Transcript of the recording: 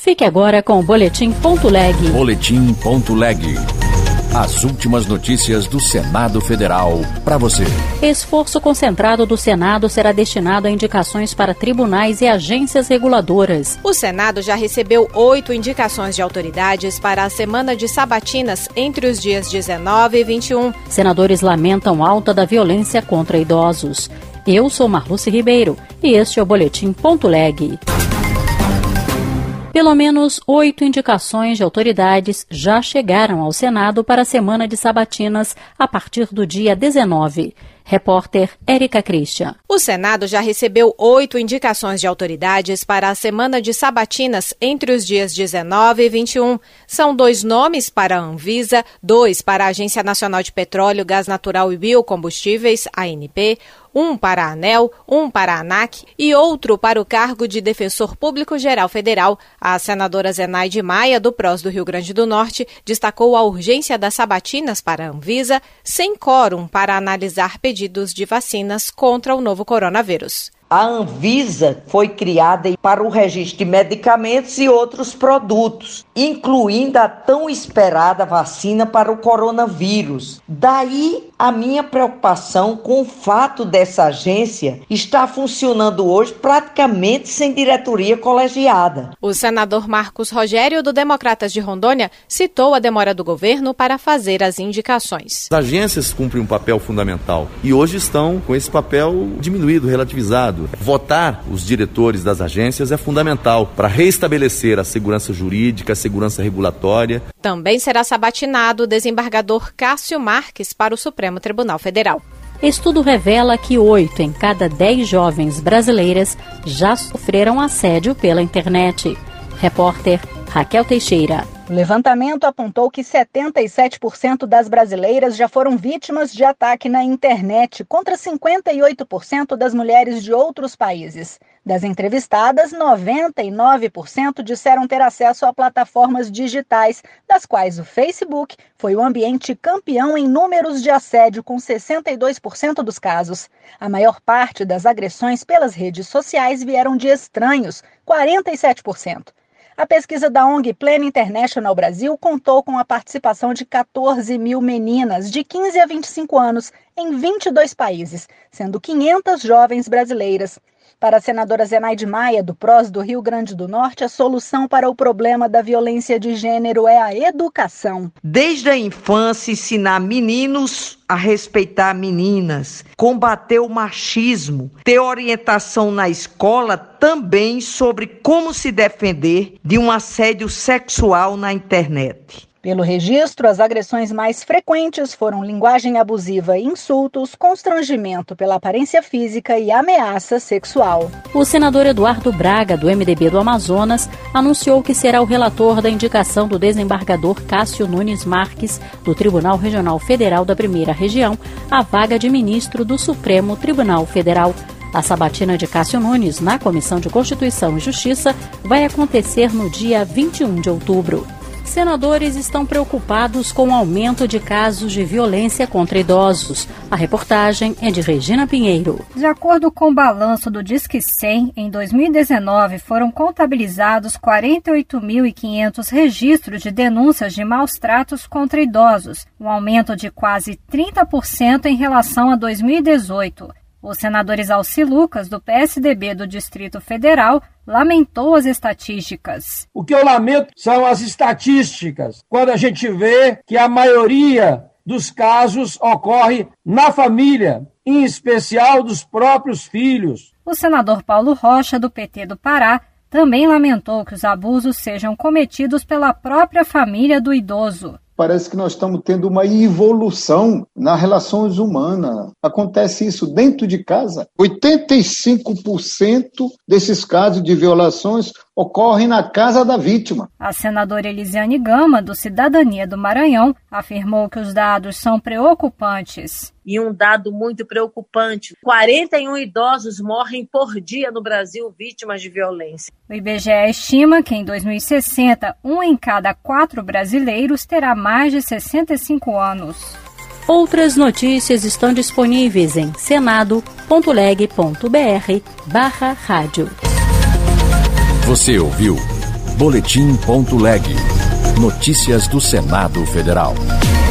Fique agora com o Boletim.leg. Boletim.leg. As últimas notícias do Senado Federal para você. Esforço concentrado do Senado será destinado a indicações para tribunais e agências reguladoras. O Senado já recebeu 8 indicações de autoridades para a semana de sabatinas entre os dias 19 e 21. Senadores lamentam alta da violência contra idosos. Eu sou Marluce Ribeiro e este é o Boletim.leg. Pelo menos 8 indicações de autoridades já chegaram ao Senado para a semana de sabatinas a partir do dia 19. Repórter Érica Christian. O Senado já recebeu 8 indicações de autoridades para a semana de sabatinas entre os dias 19 e 21. São 2 nomes para a Anvisa, 2 para a Agência Nacional de Petróleo, Gás Natural e Biocombustíveis, ANP, 1 para a ANEEL, 1 para a ANAC e outro para o cargo de Defensor Público Geral Federal. A senadora Zenaide Maia, do PROS do Rio Grande do Norte, destacou a urgência das sabatinas para a Anvisa, sem quórum para analisar pedidos de vacinas contra o novo coronavírus. A Anvisa foi criada para o registro de medicamentos e outros produtos, incluindo a tão esperada vacina para o coronavírus. Daí a minha preocupação com o fato dessa agência estar funcionando hoje praticamente sem diretoria colegiada. O senador Marcos Rogério, do Democratas de Rondônia, citou a demora do governo para fazer as indicações. As agências cumprem um papel fundamental e hoje estão com esse papel diminuído, relativizado. Votar os diretores das agências é fundamental para restabelecer a segurança jurídica, a segurança regulatória. Também será sabatinado o desembargador Cássio Marques para o Supremo Tribunal Federal. Estudo revela que 8 em cada 10 jovens brasileiras já sofreram assédio pela internet. Repórter Raquel Teixeira. O levantamento apontou que 77% das brasileiras já foram vítimas de ataque na internet, contra 58% das mulheres de outros países. Das entrevistadas, 99% disseram ter acesso a plataformas digitais, das quais o Facebook foi o ambiente campeão em números de assédio, com 62% dos casos. A maior parte das agressões pelas redes sociais vieram de estranhos, 47%. A pesquisa da ONG Plan International Brasil contou com a participação de 14 mil meninas de 15 a 25 anos em 22 países, sendo 500 jovens brasileiras. Para a senadora Zenaide Maia, do PROS do Rio Grande do Norte, a solução para o problema da violência de gênero é a educação. Desde a infância, ensinar meninos a respeitar meninas, combater o machismo, ter orientação na escola também sobre como se defender de um assédio sexual na internet. Pelo registro, as agressões mais frequentes foram linguagem abusiva e insultos, constrangimento pela aparência física e ameaça sexual. O senador Eduardo Braga, do MDB do Amazonas, anunciou que será o relator da indicação do desembargador Cássio Nunes Marques, do Tribunal Regional Federal da Primeira Região, à vaga de ministro do Supremo Tribunal Federal. A sabatina de Cássio Nunes na Comissão de Constituição e Justiça vai acontecer no dia 21 de outubro. Senadores estão preocupados com o aumento de casos de violência contra idosos. A reportagem é de Regina Pinheiro. De acordo com o balanço do Disque 100, em 2019 foram contabilizados 48.500 registros de denúncias de maus-tratos contra idosos, um aumento de quase 30% em relação a 2018. O senador Isalci Lucas, do PSDB do Distrito Federal, lamentou as estatísticas. O que eu lamento são as estatísticas, quando a gente vê que a maioria dos casos ocorre na família, em especial dos próprios filhos. O senador Paulo Rocha, do PT do Pará, também lamentou que os abusos sejam cometidos pela própria família do idoso. Parece que nós estamos tendo uma evolução nas relações humanas. Acontece isso dentro de casa. 85% desses casos de violações ocorrem na casa da vítima. A senadora Elisiane Gama, do Cidadania do Maranhão, afirmou que os dados são preocupantes. E um dado muito preocupante, 41 idosos morrem por dia no Brasil vítimas de violência. O IBGE estima que em 2060, 1 em cada 4 brasileiros terá mais de 65 anos. Outras notícias estão disponíveis em senado.leg.br/rádio. Você ouviu Boletim.leg. Notícias do Senado Federal.